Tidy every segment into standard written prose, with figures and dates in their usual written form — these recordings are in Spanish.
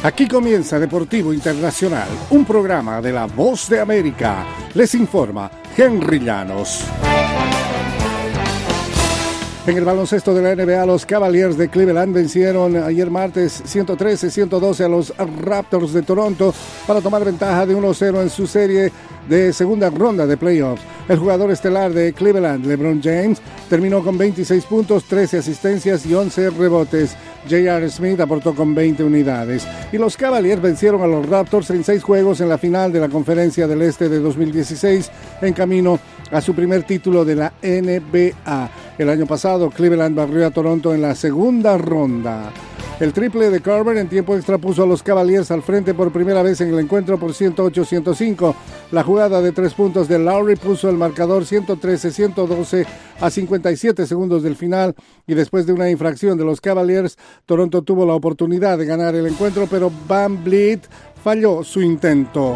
Aquí comienza Deportivo Internacional, un programa de La Voz de América. Les informa Henry Llanos. En el baloncesto de la NBA, los Cavaliers de Cleveland vencieron ayer martes 113-112 a los Raptors de Toronto para tomar ventaja de 1-0 en su serie de segunda ronda de playoffs. El jugador estelar de Cleveland, LeBron James, terminó con 26 puntos, 13 asistencias y 11 rebotes. J.R. Smith aportó con 20 unidades. Y los Cavaliers vencieron a los Raptors en 6 juegos en la final de la Conferencia del Este de 2016, en camino a su primer título de la NBA. El año pasado, Cleveland barrió a Toronto en la segunda ronda. El triple de Carver en tiempo extra puso a los Cavaliers al frente por primera vez en el encuentro por 108-105. La jugada de 3 puntos de Lowry puso el marcador 113-112 a 57 segundos del final, y después de una infracción de los Cavaliers, Toronto tuvo la oportunidad de ganar el encuentro, pero Van Vliet falló su intento.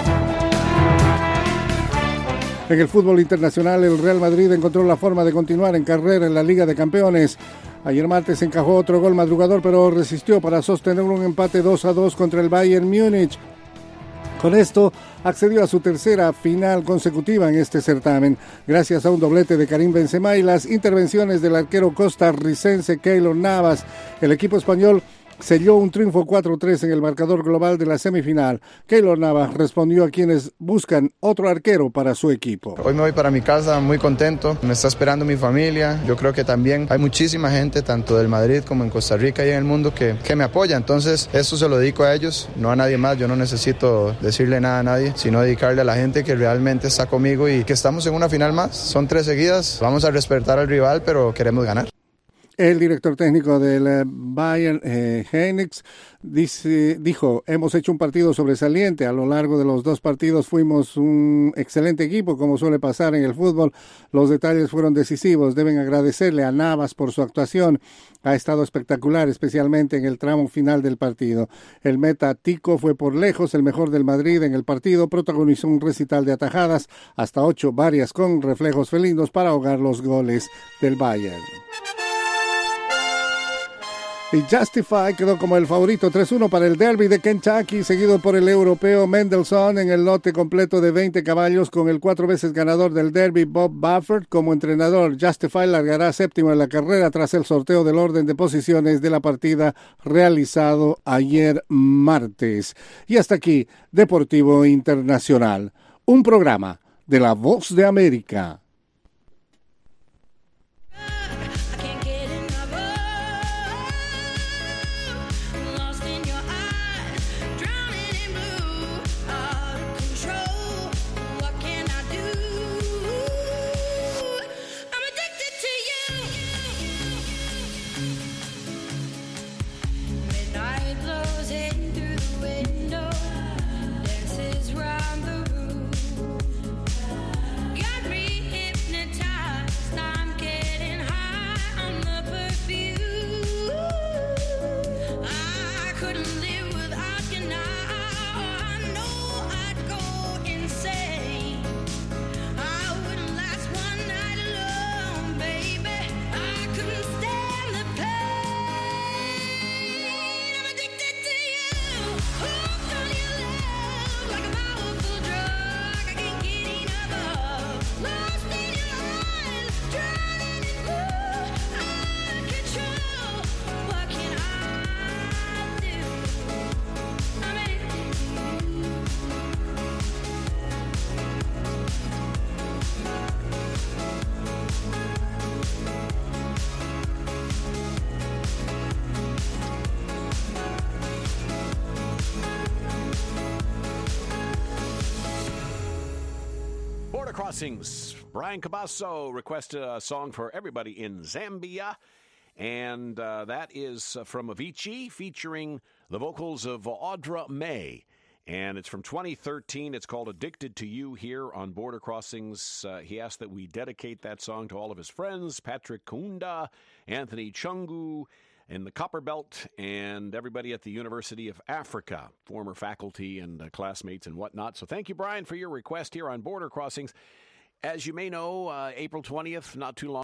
En el fútbol internacional, el Real Madrid encontró la forma de continuar en carrera en la Liga de Campeones. Ayer martes encajó otro gol madrugador, pero resistió para sostener un empate 2-2 contra el Bayern Múnich. Con esto, accedió a su tercera final consecutiva en este certamen, gracias a un doblete de Karim Benzema y las intervenciones del arquero costarricense Keylor Navas. El equipo español selló un triunfo 4-3 en el marcador global de la semifinal. Keylor Navas respondió a quienes buscan otro arquero para su equipo. Hoy me voy para mi casa muy contento, me está esperando mi familia. Yo creo que también hay muchísima gente, tanto del Madrid como en Costa Rica y en el mundo, que me apoya. Entonces, esto se lo dedico a ellos, no a nadie más. Yo no necesito decirle nada a nadie, sino dedicarle a la gente que realmente está conmigo y que estamos en una final más. Son 3 seguidas, vamos a respetar al rival, pero queremos ganar. El director técnico del Bayern, Heinix, dijo: hemos hecho un partido sobresaliente. A lo largo de los 2 partidos fuimos un excelente equipo, como suele pasar en el fútbol. Los detalles fueron decisivos. Deben agradecerle a Navas por su actuación. Ha estado espectacular, especialmente en el tramo final del partido. El meta Tico fue por lejos el mejor del Madrid en el partido. Protagonizó un recital de atajadas, hasta 8, varias con reflejos felinos para ahogar los goles del Bayern. Y Justify quedó como el favorito 3-1 para el Derby de Kentucky, seguido por el europeo Mendelssohn en el lote completo de 20 caballos, con el 4 veces ganador del Derby Bob Baffert como entrenador. Justify largará séptimo en la carrera tras el sorteo del orden de posiciones de la partida realizado ayer martes. Y hasta aquí, Deportivo Internacional, un programa de La Voz de América. Crossings. Brian Cabasso requested a song for everybody in Zambia, and that is from Avicii, featuring the vocals of Audra May, and it's from 2013. It's called Addicted to You here on Border Crossings. He asked that we dedicate that song to all of his friends, Patrick Kunda, Anthony Chungu, in the Copper Belt, and everybody at the University of Africa, former faculty and classmates and whatnot. So thank you, Brian, for your request here on Border Crossings. As you may know, April 20th, not too long